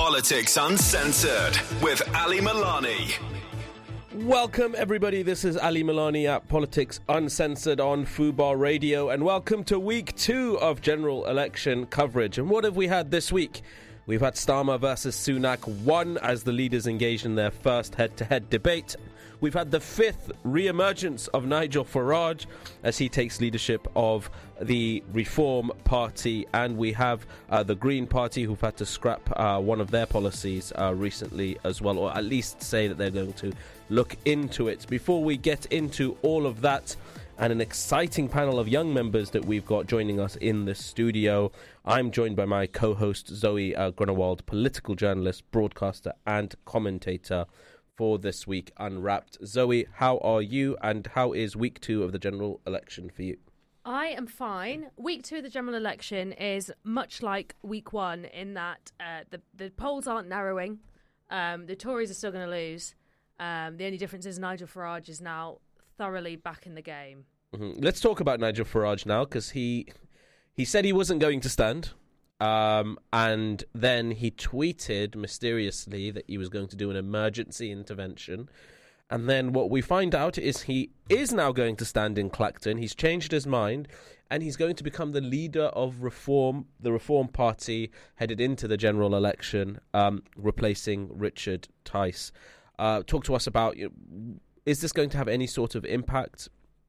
Politics Uncensored with Ali Milani. Welcome, everybody. This is Ali Milani at Politics Uncensored on Fubar Radio, and welcome to week 2 of general election coverage. And what have we had this week? We've had Starmer versus Sunak 1 as the leaders engaged in their first head-to-head debate. We've had the 5th re-emergence of Nigel Farage as he takes leadership of the Reform Party, and we have the Green Party, who've had to scrap one of their policies recently as well, or at least say that they're going to look into it. Before we get into all of that and an exciting panel of young members that we've got joining us in the studio, I'm joined by my co-host Zoe Grunewald, political journalist, broadcaster and commentator for This Week Unwrapped. Zoe, how are you, and how is week 2 of the general election for you? I am fine. Week 2 of the general election is much like week 1 in that the polls aren't narrowing. The Tories are still going to lose. The only difference is Nigel Farage is now thoroughly back in the game. Mm-hmm. Let's talk about Nigel Farage now, because he said he wasn't going to stand. And then he tweeted mysteriously that he was going to do an emergency intervention. And then what we find out is he is now going to stand in Clacton. He's changed his mind, and he's going to become the leader of Reform, the Reform Party, headed into the general election, replacing Richard Tice. Talk to us about, is this going to have any sort of impact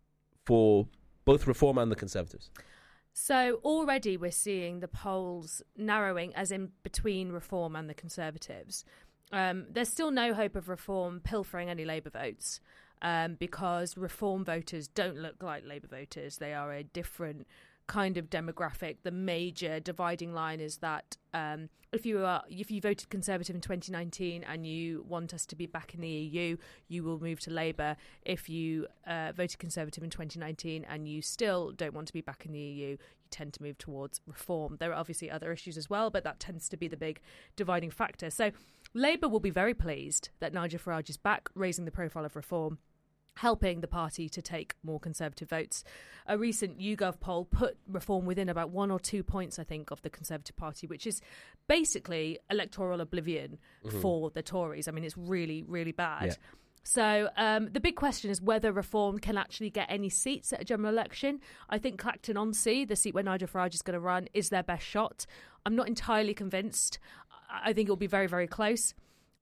for both Reform and the Conservatives? So already we're seeing the polls narrowing, as in between Reform and the Conservatives. There's still no hope of Reform pilfering any Labour votes because Reform voters don't look like Labour voters. They are a different kind of demographic. The major dividing line is that if you voted Conservative in 2019 and you want us to be back in the EU, you will move to Labour. If you voted Conservative in 2019 and you still don't want to be back in the EU, you tend to move towards Reform. There are obviously other issues as well, but that tends to be the big dividing factor. So Labour will be very pleased that Nigel Farage is back, raising the profile of Reform, helping the party to take more Conservative votes. A recent YouGov poll put Reform within about 1 or 2 points, I think, of the Conservative Party, which is basically electoral oblivion for the Tories. I mean, it's really, really bad. Yeah. So the big question is whether Reform can actually get any seats at a general election. I think Clacton-on-Sea, the seat where Nigel Farage is going to run, is their best shot. I'm not entirely convinced. I think it'll be very, very close.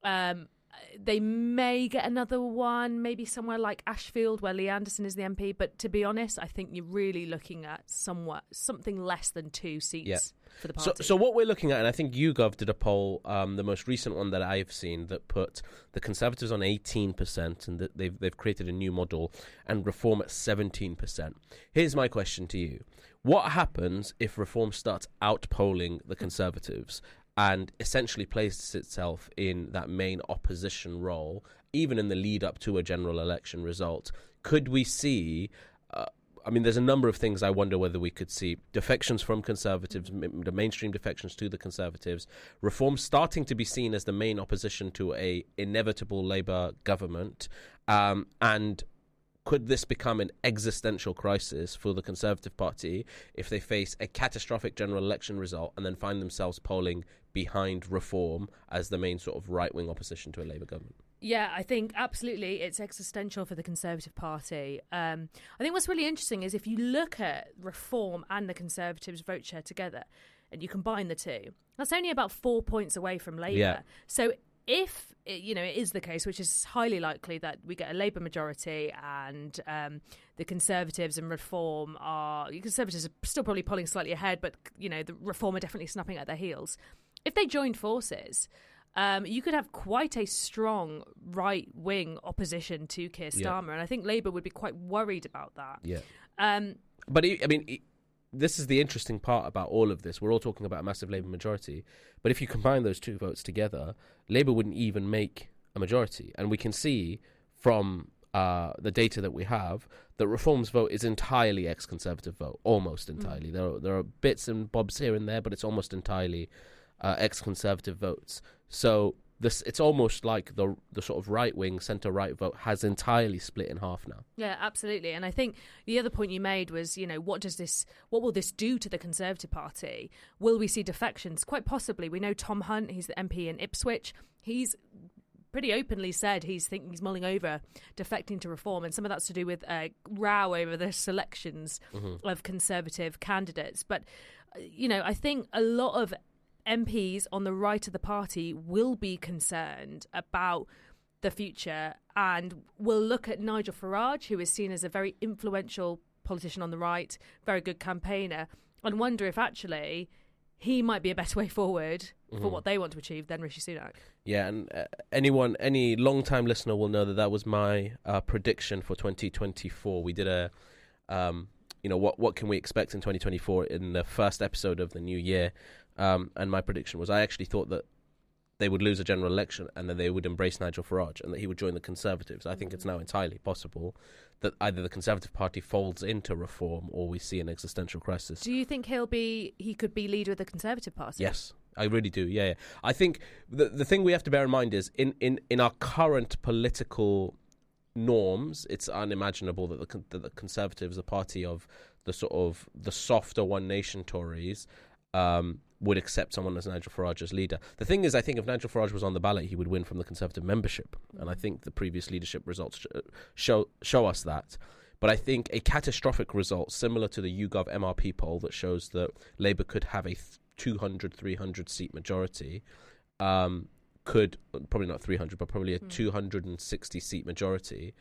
They may get another one, maybe somewhere like Ashfield, where Lee Anderson is the MP. But to be honest, I think you're really looking at something less than 2 seats for the party. So what we're looking at, and I think YouGov did a poll, the most recent one that I've seen, that put the Conservatives on 18%, and that they've created a new model, and Reform at 17%. Here's my question to you. What happens if Reform starts out-polling the Conservatives and essentially places itself in that main opposition role, even in the lead up to a general election result? Could we see, there's a number of things I wonder whether we could see. Defections from Conservatives, the mainstream defections to the Conservatives, Reform starting to be seen as the main opposition to a inevitable Labour government, and could this become an existential crisis for the Conservative Party if they face a catastrophic general election result and then find themselves polling behind Reform as the main sort of right-wing opposition to a Labour government? Yeah, I think absolutely it's existential for the Conservative Party. I think what's really interesting is if you look at Reform and the Conservatives' vote share together and you combine the two, that's only about 4 points away from Labour. Yeah. So if it is the case, which is highly likely, that we get a Labour majority and the Conservatives and Reform Conservatives are still probably polling slightly ahead, but the Reform are definitely snapping at their heels. If they join forces, you could have quite a strong right-wing opposition to Keir Starmer, and I think Labour would be quite worried about that. Yeah. This is the interesting part about all of this. We're all talking about a massive Labour majority, but if you combine those two votes together, Labour wouldn't even make a majority. And we can see from the data that we have that Reform's vote is entirely ex-Conservative vote, almost entirely. There are bits and bobs here and there, but it's almost entirely ex-Conservative votes. So it's almost like the sort of right-wing, centre-right vote has entirely split in half now. Yeah, absolutely. And I think the other point you made was, what will this do to the Conservative Party? Will we see defections? Quite possibly. We know Tom Hunt, he's the MP in Ipswich. He's pretty openly said he's mulling over defecting to Reform, and some of that's to do with a row over the selections of Conservative candidates. But, I think a lot of MPs on the right of the party will be concerned about the future and will look at Nigel Farage, who is seen as a very influential politician on the right, very good campaigner, and wonder if actually he might be a better way forward for what they want to achieve than Rishi Sunak. Yeah, and any long-time listener will know that was my prediction for 2024. We did a, what can we expect in 2024 in the first episode of the new year. And my prediction was I actually thought that they would lose a general election and that they would embrace Nigel Farage and that he would join the Conservatives. I think it's now entirely possible that either the Conservative Party folds into Reform or we see an existential crisis. Do you think he could be leader of the Conservative Party? Yes, I really do. Yeah. I think the thing we have to bear in mind is in our current political norms, it's unimaginable that the Conservatives, a party of the sort of the softer One Nation Tories, would accept someone as Nigel Farage as leader. The thing is, I think if Nigel Farage was on the ballot, he would win from the Conservative membership. And I think the previous leadership results show us that. But I think a catastrophic result, similar to the YouGov MRP poll that shows that Labour could have a 200, 300 seat majority, could, probably not 300, but probably a 260 seat majority,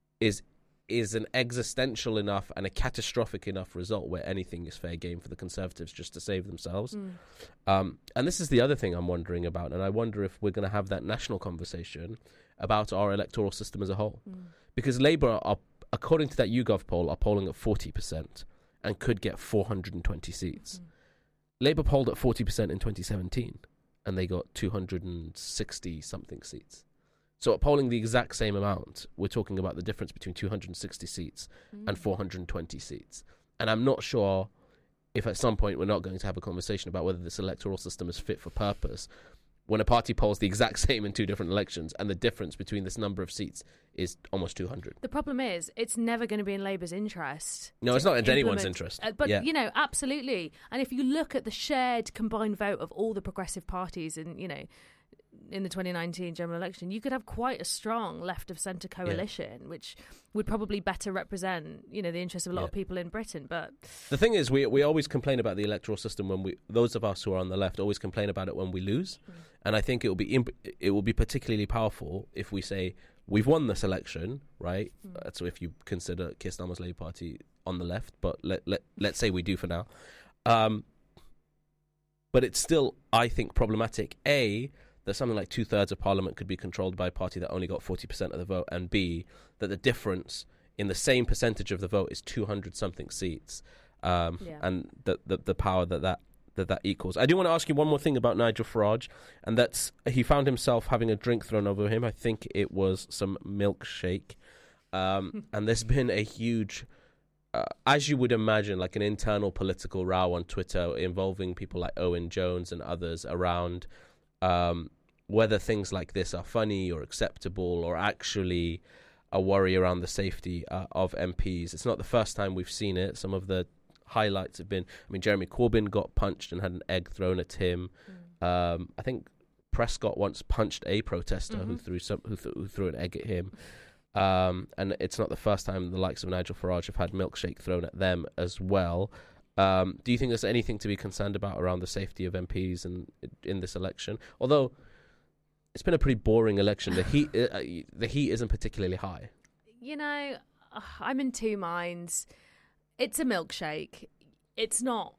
is an existential enough and a catastrophic enough result where anything is fair game for the Conservatives just to save themselves. And this is the other thing I'm wondering about, and I wonder if we're going to have that national conversation about our electoral system as a whole. Because Labour, are, according to that YouGov poll, are polling at 40% and could get 420 seats. Labour polled at 40% in 2017 and they got 260-something seats. So at polling the exact same amount, we're talking about the difference between 260 seats and 420 seats. And I'm not sure if at some point we're not going to have a conversation about whether this electoral system is fit for purpose when a party polls the exact same in two different elections and the difference between this number of seats is almost 200. The problem is it's never going to be in Labour's interest. No, it's not in anyone's interest. But, absolutely. And if you look at the shared combined vote of all the progressive parties and, in the 2019 general election, you could have quite a strong left-of-centre coalition, which would probably better represent, the interests of a lot of people in Britain. But the thing is, we always complain about the electoral system when those of us who are on the left always complain about it when we lose. And I think it will be particularly powerful if we say we've won this election, right? So if you consider Keir Starmer's Labour Party on the left, but let's say we do for now. But it's still, I think, problematic. A, that something like 2/3 of Parliament could be controlled by a party that only got 40% of the vote, and B, that the difference in the same percentage of the vote is 200-something seats, and the power that equals. I do want to ask you one more thing about Nigel Farage, and that's he found himself having a drink thrown over him. I think it was some milkshake, and there's been a huge, as you would imagine, like an internal political row on Twitter involving people like Owen Jones and others around whether things like this are funny or acceptable or actually a worry around the safety of MPs. It's not the first time we've seen it. Some of the highlights have been, Jeremy Corbyn got punched and had an egg thrown at him. I think Prescott once punched a protester who threw an egg at him. And it's not the first time the likes of Nigel Farage have had milkshake thrown at them as well. Do you think there's anything to be concerned about around the safety of MPs in this election? Although it's been a pretty boring election. The heat isn't particularly high. I'm in two minds. It's a milkshake. It's not.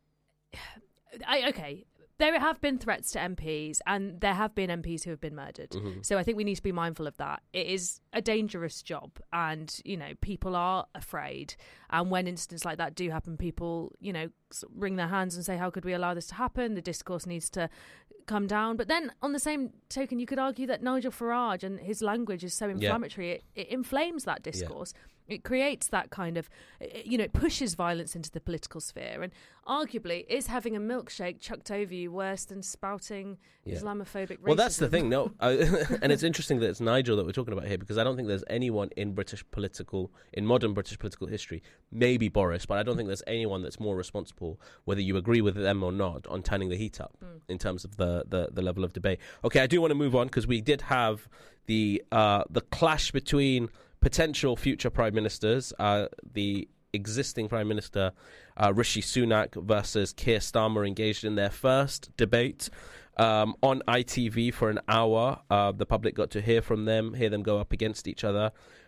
Okay. There have been threats to MPs, and there have been MPs who have been murdered. So I think we need to be mindful of that. It is a dangerous job, and people are afraid. And when incidents like that do happen, people wring their hands and say, "How could we allow this to happen?" The discourse needs to come down. But then, on the same token, you could argue that Nigel Farage and his language is so inflammatory, it inflames that discourse. It creates that kind of, it pushes violence into the political sphere. And arguably, is having a milkshake chucked over you worse than spouting Islamophobic racism? Well, that's the thing, no. And it's interesting that it's Nigel that we're talking about here, because I don't think there's anyone in modern British political history, maybe Boris, but I don't think there's anyone that's more responsible, whether you agree with them or not, on turning the heat up in terms of the level of debate. Okay, I do want to move on, because we did have the clash between potential future prime ministers, the existing prime minister Rishi Sunak versus Keir Starmer, engaged in their first debate on ITV for an hour. The public got to hear them go up against each other.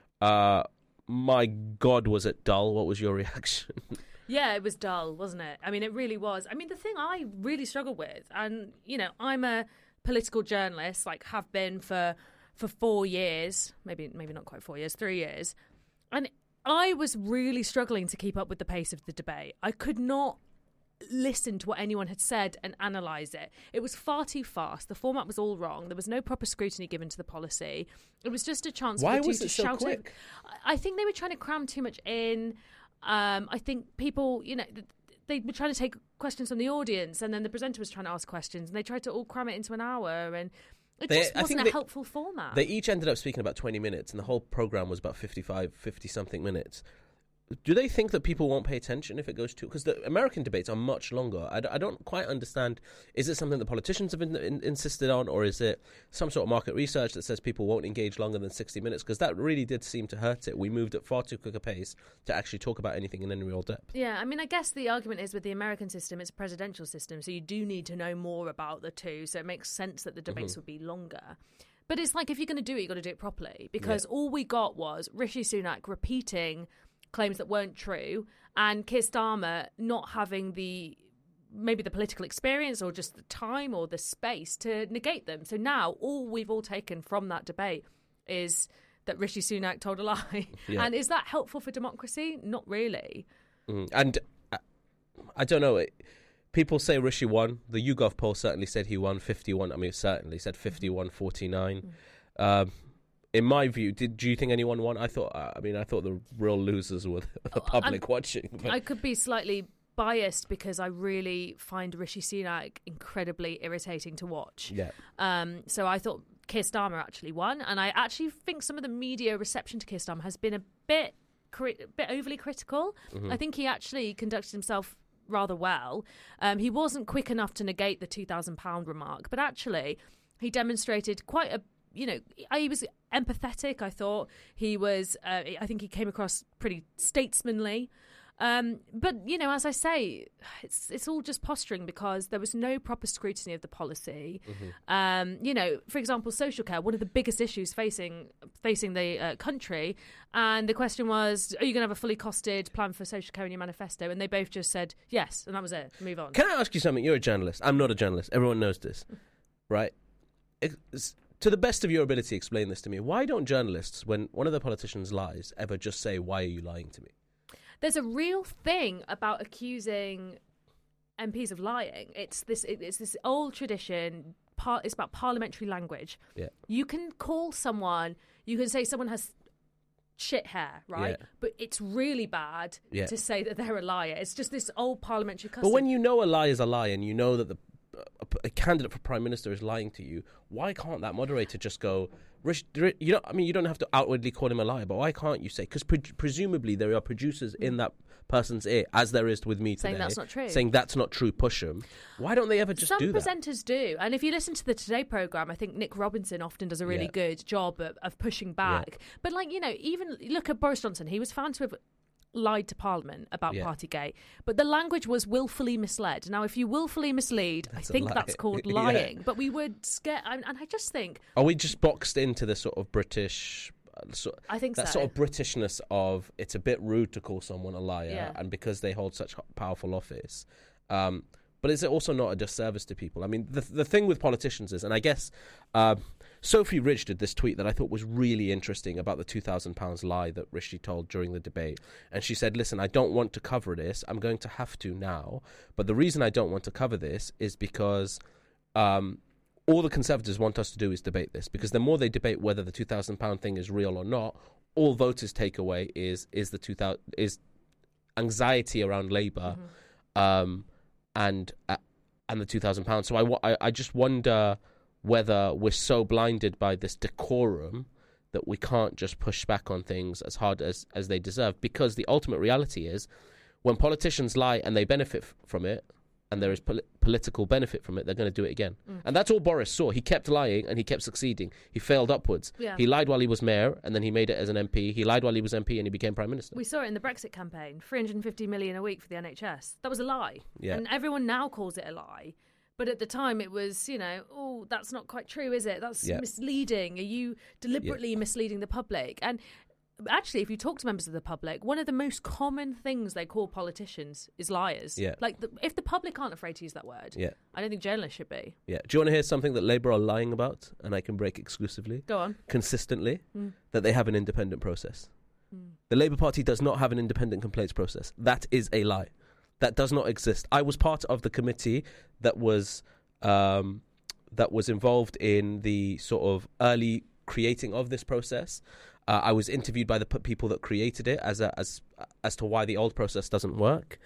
My God, was it dull? What was your reaction? Yeah, it was dull, wasn't it? I mean, it really was. I mean, the thing I really struggle with, and, I'm a political journalist, have been for 4 years, maybe not quite 4 years, 3 years. And I was really struggling to keep up with the pace of the debate. I could not listen to what anyone had said and analyse it. It was far too fast. The format was all wrong. There was no proper scrutiny given to the policy. It was just a chance for the two to shout it. I think they were trying to cram too much in. I think people, they were trying to take questions from the audience, and then the presenter was trying to ask questions, and they tried to all cram it into an hour, and it just wasn't a helpful format. They each ended up speaking about 20 minutes, and the whole programme was about 50-something minutes. Do they think that people won't pay attention if it goes to... Because the American debates are much longer. I don't quite understand. Is it something that politicians have insisted on, or is it some sort of market research that says people won't engage longer than 60 minutes? Because that really did seem to hurt it. We moved at far too quick a pace to actually talk about anything in any real depth. Yeah, I mean, I guess the argument is with the American system, it's a presidential system, so you do need to know more about the two, so it makes sense that the debates would be longer. But it's like, if you're going to do it, you've got to do it properly, because all we got was Rishi Sunak repeating claims that weren't true, and Keir Starmer not having maybe the political experience or just the time or the space to negate them. So now we've all taken from that debate is that Rishi Sunak told a lie. Yeah. And is that helpful for democracy? Not really. And I don't know. People say Rishi won. The YouGov poll certainly said he won 51. I mean, certainly said 51-49. In my view, do you think anyone won? I thought the real losers were the public watching. But I could be slightly biased because I really find Rishi Sunak incredibly irritating to watch. Yeah. So I thought Keir Starmer actually won, and I actually think some of the media reception to Keir Starmer has been a bit overly critical. I think he actually conducted himself rather well. He wasn't quick enough to negate the £2,000 remark, but actually he demonstrated quite a... he was empathetic, I thought. He was, I think he came across pretty statesmanly. But, as I say, it's all just posturing because there was no proper scrutiny of the policy. For example, social care, one of the biggest issues facing the country. And the question was, are you going to have a fully costed plan for social care in your manifesto? And they both just said yes, and that was it. Move on. Can I ask you something? You're a journalist. I'm not a journalist. Everyone knows this, right? To the best of your ability, explain this to me. Why don't journalists, when one of the politicians lies, ever just say, "Why are you lying to me"? There's a real thing about accusing MPs of lying. It's this old tradition. It's about parliamentary language. Yeah. You can say someone has shit hair, right? Yeah. But it's really bad to say that they're a liar. It's just this old parliamentary custom. But when you know a lie is a lie, and you know that a candidate for prime minister is lying to you, why can't that moderator just go, you don't have to outwardly call him a liar, but why can't you say, because presumably there are producers in that person's ear, as there is with me today, saying that's not true, push them. Why don't they ever just do that? Some presenters do, and if you listen to the Today programme, I think Nick Robinson often does a really good job of pushing back. But even look at Boris Johnson, he was found to have lied to Parliament about Partygate, but the language was willfully misled. Now, if you willfully mislead, I think that's called lying. But we would scare, and I just think, are we just boxed into this sort of British? I think that sort of Britishness of it's a bit rude to call someone a liar, and because they hold such powerful office. But is it also not a disservice to people? I mean, the thing with politicians is, and I guess Sophie Ridge did this tweet that I thought was really interesting about the £2,000 lie that Rishi told during the debate. And she said, listen, I don't want to cover this. I'm going to have to now. But the reason I don't want to cover this is because all the Conservatives want us to do is debate this, because the more they debate whether the £2,000 thing is real or not, all voters take away is anxiety around Labour, and the £2,000. So I just wonder whether we're so blinded by this decorum that we can't just push back on things as hard as they deserve, because the ultimate reality is when politicians lie and they benefit from it, and there is political benefit from it, they're going to do it again. And that's all Boris saw. He kept lying and he kept succeeding. He failed upwards. Yeah. He lied while he was mayor, and then he made it as an MP. He lied while he was MP, and he became Prime Minister. We saw it in the Brexit campaign, 350 million a week for the NHS. That was a lie. Yeah. And everyone now calls it a lie. But at the time it was, that's not quite true, is it? That's misleading. Are you deliberately misleading the public? And actually, if you talk to members of the public, one of the most common things they call politicians is liars. Yeah. Like, if the public aren't afraid to use that word, I don't think journalists should be. Yeah. Do you want to hear something that Labour are lying about, and I can break exclusively? Go on. Consistently, that they have an independent process. The Labour Party does not have an independent complaints process. That is a lie. That does not exist. I was part of the committee that was involved in the sort of early creating of this process. I was interviewed by the people that created it as to why the old process doesn't work.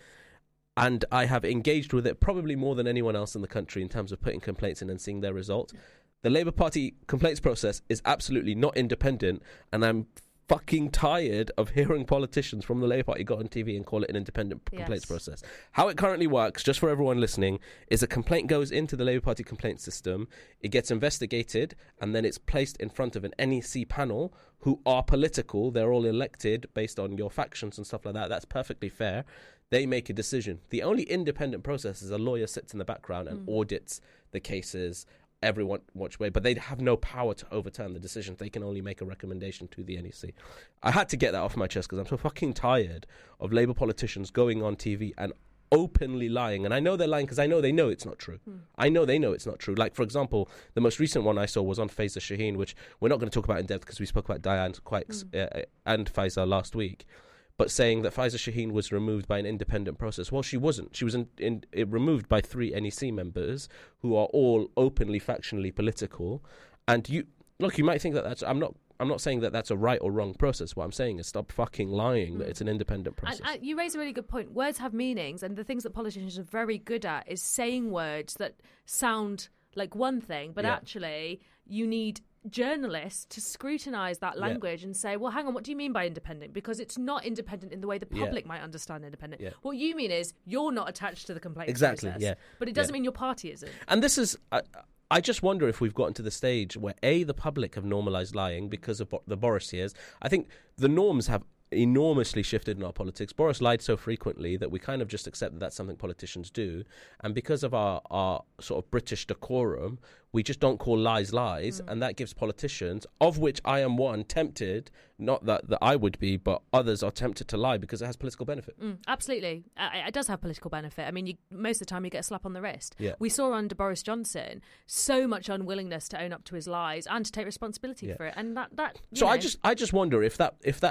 And I have engaged with it probably more than anyone else in the country in terms of putting complaints in and seeing their result. The Labour Party complaints process is absolutely not independent, and I'm fucking tired of hearing politicians from the Labour Party go on TV and call it an independent complaints process. How it currently works, just for everyone listening, is a complaint goes into the Labour Party complaint system, it gets investigated, and then it's placed in front of an NEC panel who are political. They're all elected based on your factions and stuff like that. That's perfectly fair. They make a decision. The only independent process is a lawyer sits in the background and audits the cases everyone watch way, but they have no power to overturn the decision. They can only make a recommendation to the NEC. I had to get that off my chest because I'm so fucking tired of Labour politicians going on TV and openly lying. And I know they're lying because I know they know it's not true. I know they know it's not true. Like, for example, the most recent one I saw was on Faiza Shaheen, which we're not going to talk about in depth because we spoke about Diane Quikes and Faiza last week, but saying that Faiza Shaheen was removed by an independent process. Well, she wasn't. She was removed by 3 NEC members who are all openly factionally political. And you might think that that's... I'm not saying that that's a right or wrong process. What I'm saying is stop fucking lying that it's an independent process. And you raise a really good point. Words have meanings, and the things that politicians are very good at is saying words that sound like one thing, but actually you need journalists to scrutinise that language and say, well, hang on, what do you mean by independent? Because it's not independent in the way the public might understand independent. What you mean is you're not attached to the complaint process. But it doesn't mean your party isn't. And this is... I just wonder if we've gotten to the stage where, A, the public have normalised lying because of the Boris years. I think the norms have enormously shifted in our politics. Boris lied so frequently that we kind of just accept that that's something politicians do. And because of our sort of British decorum, we just don't call lies lies. And that gives politicians, of which I am one, tempted, not that I would be, but others are tempted to lie because it has political benefit. Absolutely. It does have political benefit. I mean, most of the time you get a slap on the wrist. We saw under Boris Johnson so much unwillingness to own up to his lies and to take responsibility for it. And that So I just wonder if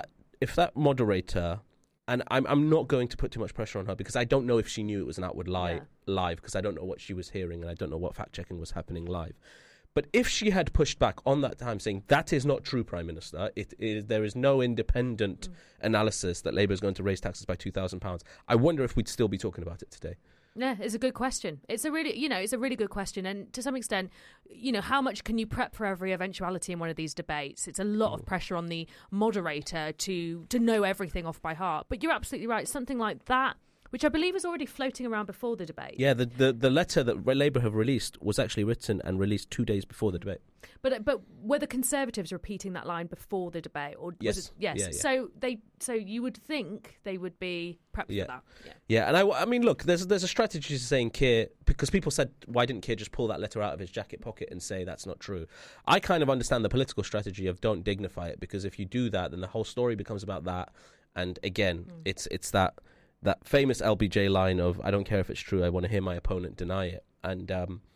that moderator, and I'm not going to put too much pressure on her because I don't know if she knew it was an outward lie live, because I don't know what she was hearing and I don't know what fact checking was happening live. But if she had pushed back on that time saying that is not true, Prime Minister, there is no independent analysis that Labour is going to raise taxes by £2,000, I wonder if we'd still be talking about it today. Yeah, it's a good question. It's a really good question. And to some extent, how much can you prep for every eventuality in one of these debates? It's a lot of pressure on the moderator to know everything off by heart. But you're absolutely right. Something like that, which I believe was already floating around before the debate. Yeah, the letter that Labour have released was actually written and released 2 days before the debate. But were the Conservatives repeating that line before the debate? Or yes. Yes. Yeah. So you would think they would be prepped for that. Yeah, and I mean, look, there's a strategy to saying Keir, because people said, why didn't Keir just pull that letter out of his jacket pocket and say that's not true? I kind of understand the political strategy of don't dignify it, because if you do that, then the whole story becomes about that. And again, it's that famous LBJ line of, I don't care if it's true, I want to hear my opponent deny it. And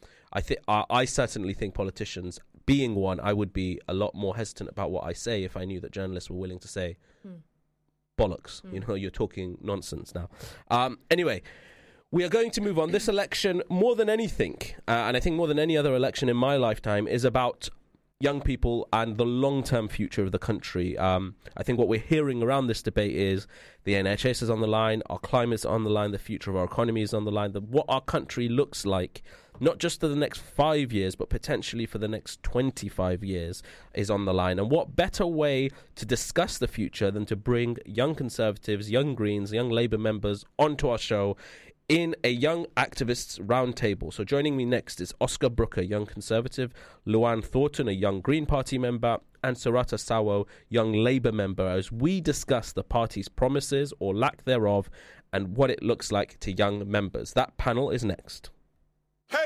I certainly think politicians, being one, I would be a lot more hesitant about what I say if I knew that journalists were willing to say bollocks. You're talking nonsense now. Anyway, We are going to move on. This election, more than anything, and I think more than any other election in my lifetime, is about young people and the long-term future of the country. I think what we're hearing around this debate is the NHS is on the line, our climate's on the line, the future of our economy is on the line, what our country looks like, not just for the next 5 years, but potentially for the next 25 years is on the line. And what better way to discuss the future than to bring young Conservatives, young Greens, young Labour members onto our show in a Young Activists Roundtable. So joining me next is Oscar Brooker, Young Conservative, Luann Thornton, a Young Green Party member, and Sarata Sawo, Young Labour member, as we discuss the party's promises or lack thereof and what it looks like to young members. That panel is next. Hey!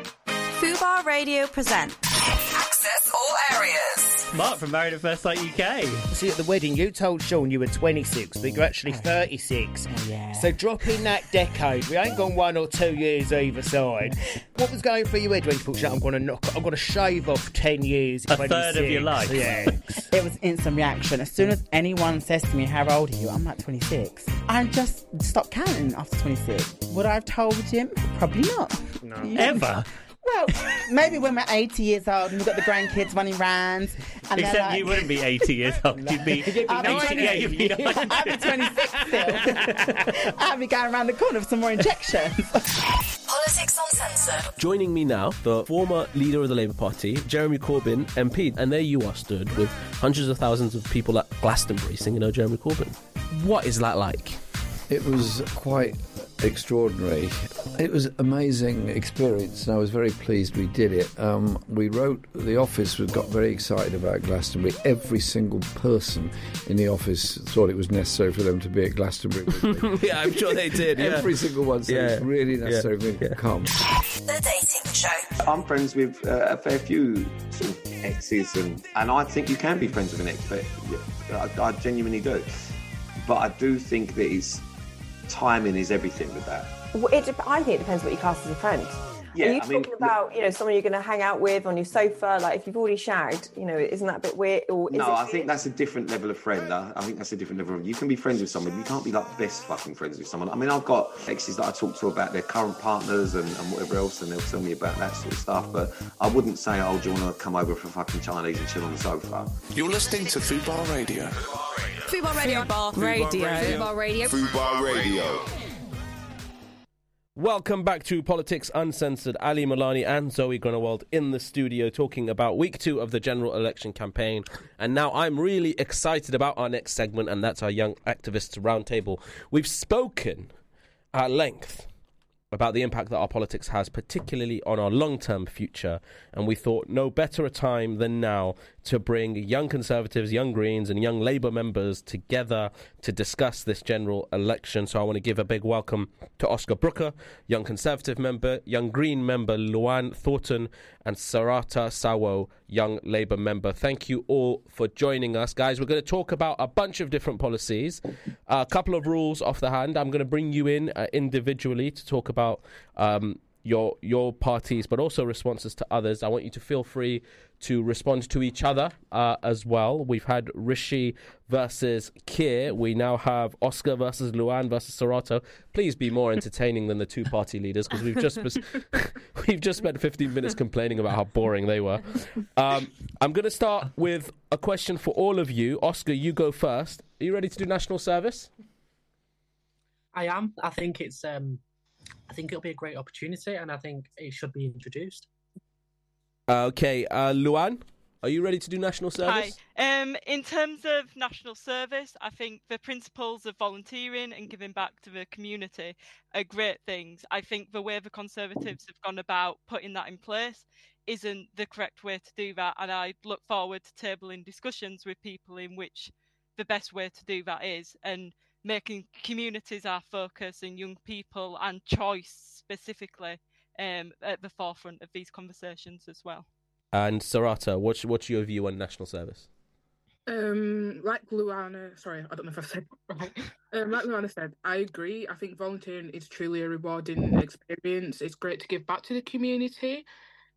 Fubar Radio presents Access All Areas. Mark from Married at First Sight UK. See, at the wedding, you told Sean you were 26, but you're actually 36. Oh, yeah. So drop in that decade. We ain't gone 1 or 2 years either side. What was going through your head when you thought, I'm going to shave off 10 years? A third of your life. Yeah. It was instant reaction. As soon as anyone says to me, how old are you? I'm like 26. I just stopped counting after 26. Would I have told him? Probably not. No. Ever? Well, maybe when we're 80 years old and we've got the grandkids running rounds. And Except like, you wouldn't be 80 years old. You'd be 80. Yeah, you'd be 90. I'd be 26 still. I'd be going around the corner for some more injections. Politics Uncensored. Joining me now, the former leader of the Labour Party, Jeremy Corbyn, MP. And there you are stood with hundreds of thousands of people at Glastonbury singing Jeremy Corbyn. What is that like? It was quite extraordinary. It was an amazing experience, and I was very pleased we did it. The office got very excited about Glastonbury. Every single person in the office thought it was necessary for them to be at Glastonbury with me. Yeah, I'm sure they did. Yeah. Every single one said it's really necessary for me to come. The Dating Show. I'm friends with a fair few sort of exes, and I think you can be friends with an ex, but I genuinely do. But I do think that timing is everything with that. Well, I think it depends what you class as a friend. Yeah, Are you talking about, someone you're going to hang out with on your sofa? Like, if you've already shagged, isn't that a bit weird? Or no, I think that's a different level of friend. I think that's a different level of... You can be friends with someone, you can't be like best fucking friends with someone. I mean, I've got exes that I talk to about their current partners and whatever else, and they'll tell me about that sort of stuff, but I wouldn't say, oh, do you want to come over for fucking Chinese and chill on the sofa? You're listening to Fubar Radio. Fubar Radio. Fubar Radio. Fubar Radio. Fubar Radio. Welcome back to Politics Uncensored. Ali Milani and Zoe Grunewald in the studio talking about week 2 of the general election campaign. And now I'm really excited about our next segment, and that's our Young Activists Roundtable. We've spoken at length about the impact that our politics has, particularly on our long-term future, and we thought no better a time than now to bring young Conservatives, young Greens and young Labour members together to discuss this general election. So I want to give a big welcome to Oscar Brooker, young Conservative member, young Green member Luann Thornton, and Sarata Sawo, young Labour member. Thank you all for joining us. Guys, we're going to talk about a bunch of different policies, a couple of rules off the hand. I'm going to bring you in individually to talk about your parties, but also responses to others. I want you to feel free to respond to each other as well. We've had Rishi versus Keir. We now have Oscar versus Luann versus Sarata. Please be more entertaining than the two party leaders, because we've just spent 15 minutes complaining about how boring they were. I'm going to start with a question for all of you. Oscar, you go first. Are you ready to do national service? I am. I think it'll be a great opportunity, and I think it should be introduced. Okay, Luann, are you ready to do national service? Hi. In terms of national service, I think the principles of volunteering and giving back to the community are great things. I think the way the Conservatives have gone about putting that in place isn't the correct way to do that, and I look forward to tabling discussions with people in which the best way to do that is, and making communities our focus and young people and choice specifically at the forefront of these conversations as well. And Sarata, what's your view on national service? Like Luana, sorry, I don't know if I've said it right. Like Luana said, I agree. I think volunteering is truly a rewarding experience. It's great to give back to the community.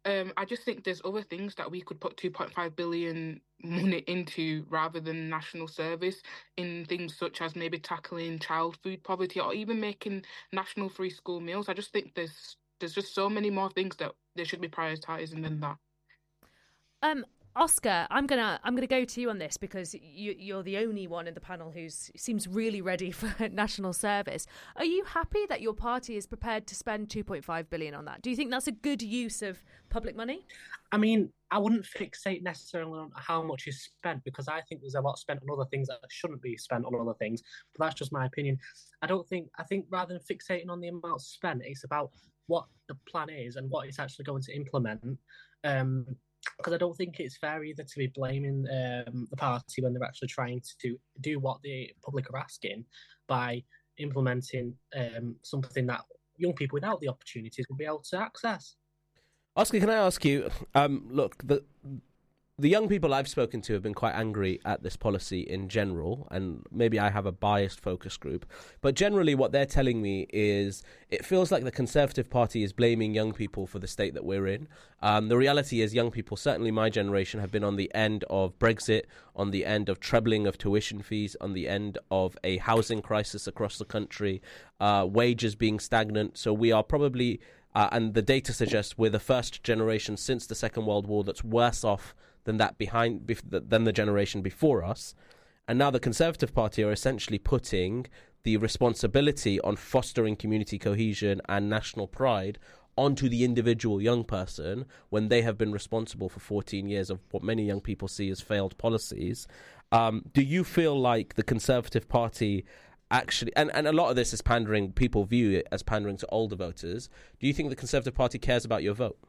I just think there's other things that we could put 2.5 billion money into rather than national service, in things such as maybe tackling child food poverty or even making national free school meals. I just think there's just so many more things that they should be prioritising than that. Oscar, I'm gonna go to you on this because you're the only one in the panel who seems really ready for national service. Are you happy that your party is prepared to spend 2.5 billion on that? Do you think that's a good use of public money? I mean, I wouldn't fixate necessarily on how much is spent, because I think there's a lot spent on other things that shouldn't be spent on other things. But that's just my opinion. I think rather than fixating on the amount spent, it's about what the plan is and what it's actually going to implement. Because I don't think it's fair either to be blaming the party when they're actually trying to do what the public are asking by implementing something that young people without the opportunities will be able to access. Oscar, can I ask you, look, the young people I've spoken to have been quite angry at this policy in general, and maybe I have a biased focus group, but generally what they're telling me is it feels like the Conservative Party is blaming young people for the state that we're in. The reality is young people, certainly my generation, have been on the end of Brexit, on the end of trebling of tuition fees, on the end of a housing crisis across the country, wages being stagnant. So we are probably, and the data suggests we're the first generation since the Second World War that's worse off than the generation before us. And now the Conservative Party are essentially putting the responsibility on fostering community cohesion and national pride onto the individual young person when they have been responsible for 14 years of what many young people see as failed policies. Do you feel like the Conservative Party actually, and a lot of this is pandering, people view it as pandering to older voters, do you think the Conservative Party cares about your vote?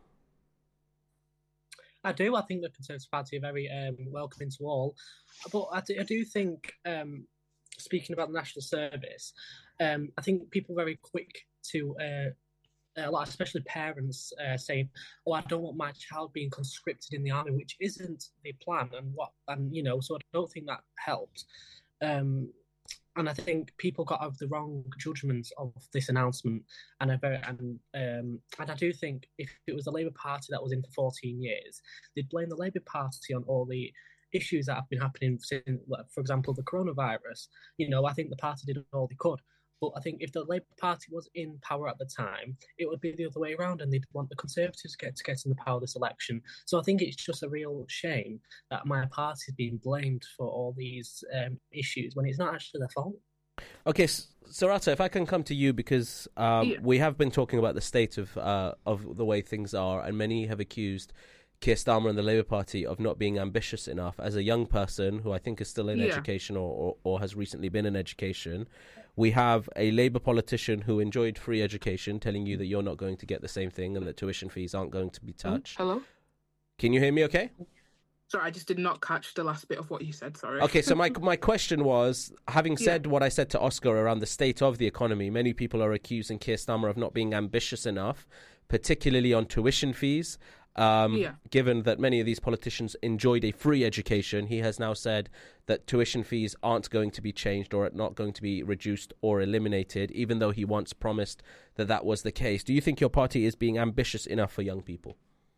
I do. I think the Conservative Party are very welcoming to all. But I do think, speaking about the national service, I think people are very quick to, a lot, especially parents, saying, "Oh, I don't want my child being conscripted in the army," which isn't the plan, so I don't think that helps. And I think people got of the wrong judgment of this announcement, and I do think if it was the Labour Party that was in for 14 years, they'd blame the Labour Party on all the issues that have been happening since, for example, the coronavirus. I think the party did all they could. But I think if the Labour Party was in power at the time, it would be the other way around, and they'd want the Conservatives to get in the power this election. So I think it's just a real shame that my party is being blamed for all these issues when it's not actually their fault. Okay, Sarata, if I can come to you, because we have been talking about the state of the way things are, and many have accused Keir Starmer and the Labour Party of not being ambitious enough. As a young person who I think is still in education or has recently been in education, we have a Labour politician who enjoyed free education telling you that you're not going to get the same thing and that tuition fees aren't going to be touched. Hello? Can you hear me okay? Sorry, I just did not catch the last bit of what you said, sorry. Okay, so my question was, having said what I said to Oscar around the state of the economy, many people are accusing Keir Starmer of not being ambitious enough, particularly on tuition fees. Given that many of these politicians enjoyed a free education, he has now said that tuition fees aren't going to be changed or are not going to be reduced or eliminated, even though he once promised that that was the case. Do you think your party is being ambitious enough for young people?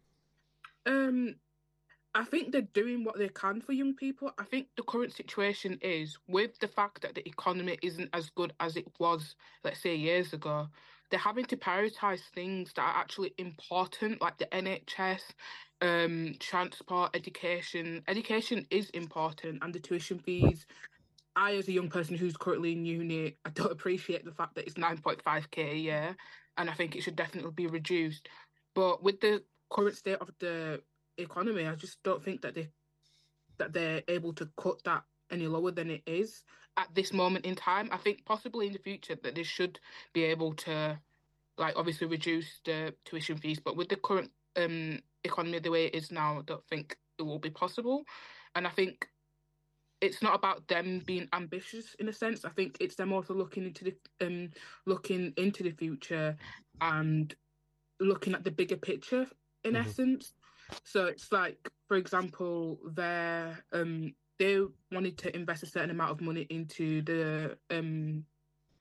I think they're doing what they can for young people. I think the current situation is, with the fact that the economy isn't as good as it was, let's say, years ago, they're having to prioritise things that are actually important, like the NHS, transport, education. Education is important, and the tuition fees. I, as a young person who's currently in uni, I don't appreciate the fact that it's 9.5k a year, and I think it should definitely be reduced. But with the current state of the economy, I just don't think that they're able to cut that any lower than it is at this moment in time. I think possibly in the future that they should be able to, obviously reduce the tuition fees, but with the current economy the way it is now, I don't think it will be possible. And I think it's not about them being ambitious in a sense. I think it's them also looking into the future and looking at the bigger picture in essence. So it's like, for example, they wanted to invest a certain amount of money into the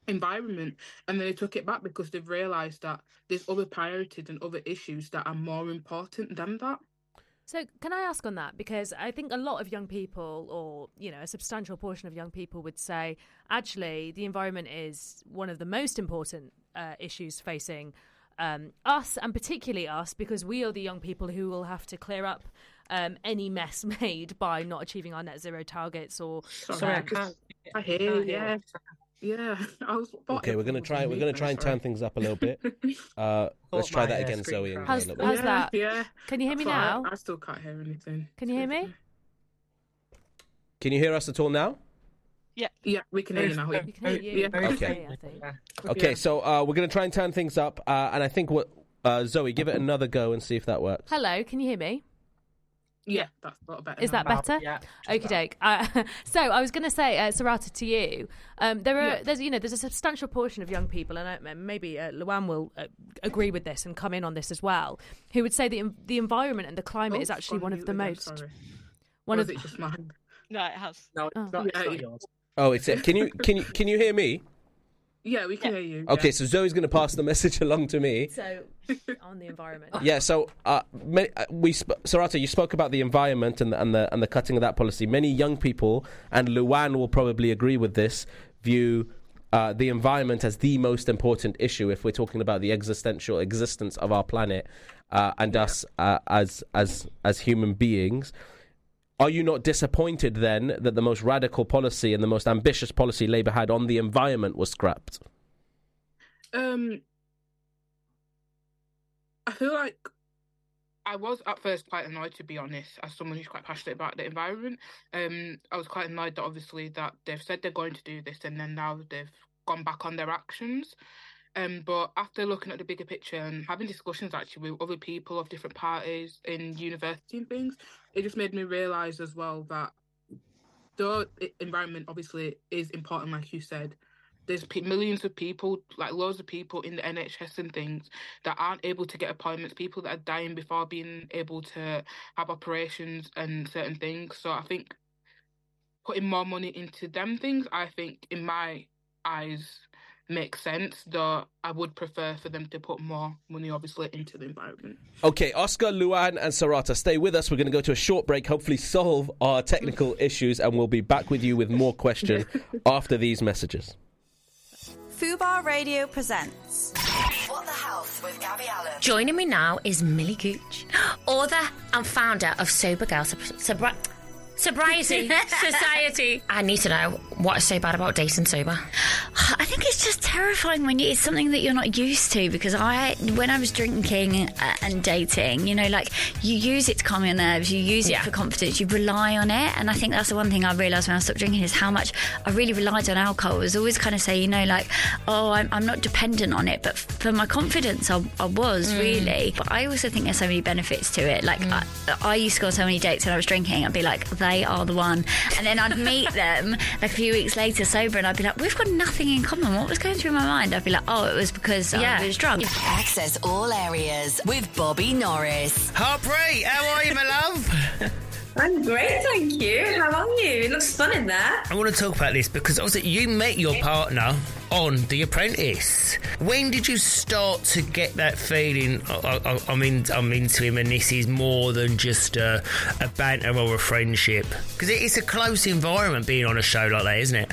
environment, and then they took it back because they've realised that there's other priorities and other issues that are more important than that. So can I ask on that? Because I think a lot of young people, or, you know, a substantial portion of young people would say, actually, the environment is one of the most important issues facing us, and particularly us, because we are the young people who will have to clear up any mess made by not achieving our net zero targets. Or Sorry, I hear you. Yeah. Yeah, okay, we're gonna try and turn things up a little bit. Let's try that again, Zoe. How's that? Yeah. Can you hear me now? I still can't hear anything. Can you hear me? Can you hear us at all now? Yeah, we can hear you now. We can hear you. Yeah. Okay. Okay, so we're gonna try and turn things up, and I think Zoe, give it another go and see if that works. Hello, can you hear me? Yeah, that's a lot better. Is that better? Yeah. Okie doke. So I was going to say, Sarata, to you, there's a substantial portion of young people, and maybe Luann will agree with this and come in on this as well, who would say the environment and the climate is actually one of the most. Is it just mine? No, it has. No, it's not. It's not yours. Oh, it's it. Can you hear me? Yeah, we can hear you. Okay, so Zoe's going to pass the message along to me. So, on the environment. Yeah, so Sarata, you spoke about the environment and the cutting of that policy. Many young people, and Luann will probably agree with this, view the environment as the most important issue if we're talking about the existential existence of our planet and us as human beings. Are you not disappointed then that the most radical policy and the most ambitious policy Labour had on the environment was scrapped? I feel like I was at first quite annoyed, to be honest, as someone who's quite passionate about the environment. I was quite annoyed that obviously that they've said they're going to do this and then now they've gone back on their actions. But after looking at the bigger picture and having discussions actually with other people of different parties in university and things, it just made me realise as well that though the environment obviously is important, like you said, there's millions of people, like loads of people in the NHS and things that aren't able to get appointments, people that are dying before being able to have operations and certain things. So I think putting more money into them things, I think in my eyes makes sense, though I would prefer for them to put more money obviously into the environment. Okay, Oscar, Luann and Sarata, stay with us. We're going to go to a short break, hopefully solve our technical issues, and we'll be back with you with more questions after these messages. Fubar Radio presents What the Health with Gabby Allen. Joining me now is Millie Gooch, author and founder of Sober Girl Sobriety Society. I need to know, what is so bad about dating sober? I think it's just terrifying when it's something that you're not used to, because when I was drinking and dating, you know, like, you use it to calm your nerves, you use it for confidence, you rely on it. And I think that's the one thing I realised when I stopped drinking, is how much I really relied on alcohol. I was always kind of say, you know, like, oh, I'm not dependent on it, but for my confidence I was really. But I also think there's so many benefits to it. Like, I used to go on so many dates when I was drinking, I'd be like, they are the one, and then I'd meet them like a few weeks later sober, and I'd be like, we've got nothing in common. What was going through my mind? I'd be like, oh, it was because I was drunk. Access all areas with Bobby Norris. Harpreet, how are you, my love? I'm great, thank you. How are you? It looks fun in there. I want to talk about this because obviously you met your partner on The Apprentice. When did you start to get that feeling, I'm into him and this is more than just a banter or a friendship? Because it's a close environment being on a show like that, isn't it?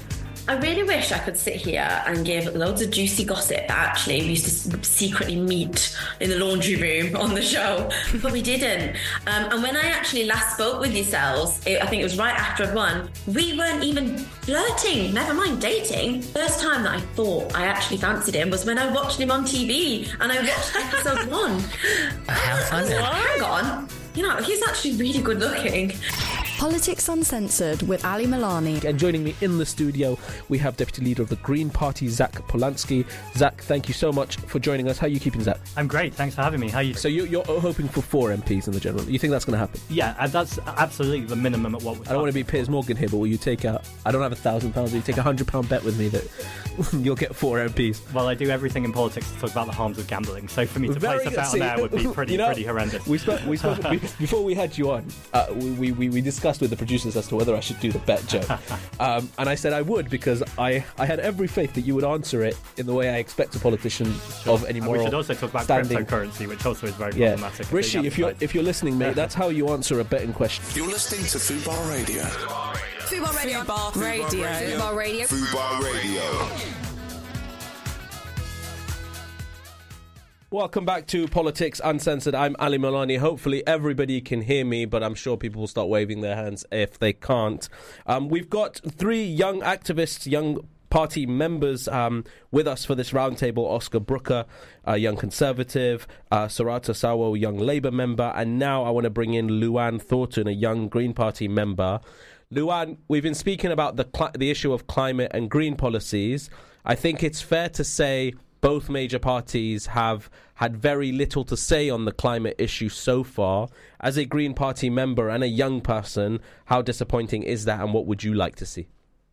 I really wish I could sit here and give loads of juicy gossip that actually we used to secretly meet in the laundry room on the show, but we didn't. And when I actually last spoke with yourselves, I think it was right after I'd won, we weren't even flirting, never mind dating. First time that I thought I actually fancied him was when I watched him on TV, and I watched episode 1. How fun. Hang on, you know, he's actually really good looking. Politics Uncensored with Ali Milani. And joining me in the studio, we have Deputy Leader of the Green Party, Zach Polanski. Zach, thank you so much for joining us. How are you keeping, Zach? I'm great, thanks for having me. How are you? So you're hoping for 4 MPs in the general. You think that's going to happen? Yeah, that's absolutely the minimum at what we're I don't want to be Piers Morgan here, but will you take out, I don't have £1,000, will you take £100 bet with me that you'll get 4 MPs? Well, I do everything in politics to talk about the harms of gambling, so for me to place us out on there would be pretty horrendous. We spoke before we had you on, we discussed discussed with the producers as to whether I should do the bet, Joe. And I said I would, because I had every faith that you would answer it in the way I expect a politician of any moral standing. We should also talk about cryptocurrency, which also is very problematic. Rishi, if you're listening, mate, that's how you answer a betting question. You're listening to Fubar Radio. Fubar Radio. Fubar Radio. Fubar Radio. Fubar Radio. Welcome back to Politics Uncensored. I'm Ali Malani. Hopefully everybody can hear me, but I'm sure people will start waving their hands if they can't. We've got 3 young activists, young party members with us for this roundtable. Oscar Brooker, a young Conservative, Sarata Sawo, young Labour member, and now I want to bring in Luann Thornton, a young Green Party member. Luann, we've been speaking about the issue of climate and green policies. I think it's fair to say both major parties have had very little to say on the climate issue so far. As a Green Party member and a young person, how disappointing is that, and what would you like to see?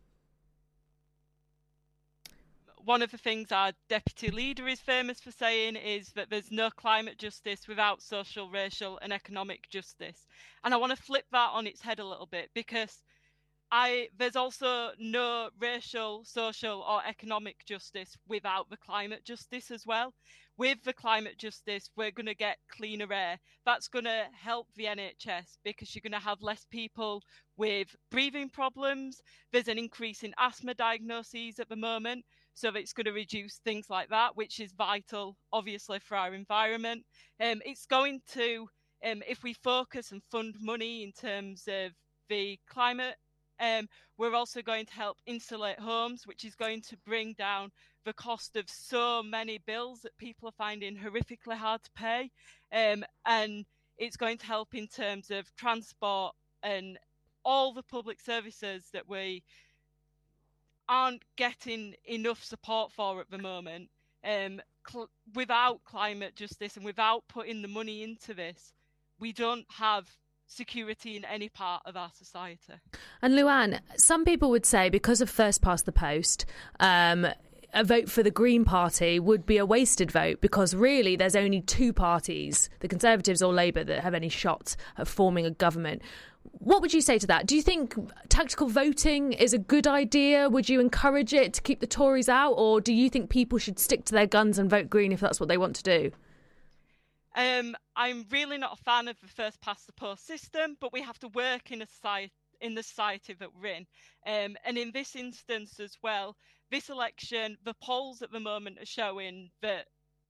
One of the things our deputy leader is famous for saying is that there's no climate justice without social, racial and economic justice. And I want to flip that on its head a little bit, because there's also no racial, social or economic justice without the climate justice as well. With the climate justice, we're going to get cleaner air. That's going to help the NHS, because you're going to have less people with breathing problems. There's an increase in asthma diagnoses at the moment, so it's going to reduce things like that, which is vital, obviously, for our environment. It's going to, if we focus and fund money in terms of the climate, we're also going to help insulate homes, which is going to bring down the cost of so many bills that people are finding horrifically hard to pay. And it's going to help in terms of transport and all the public services that we aren't getting enough support for at the moment. Without climate justice and without putting the money into this, we don't have security in any part of our society. And Luann, some people would say, because of first past the post, a vote for the Green Party would be a wasted vote, because really there's only 2 parties, the Conservatives or Labour, that have any shot at forming a government. What would you say to that? Do you think tactical voting is a good idea? Would you encourage it to keep the Tories out? Or do you think people should stick to their guns and vote Green if that's what they want to do? I'm really not a fan of the first past the post system, but we have to work in the society that we're in. And in this instance as well, this election, the polls at the moment are showing that,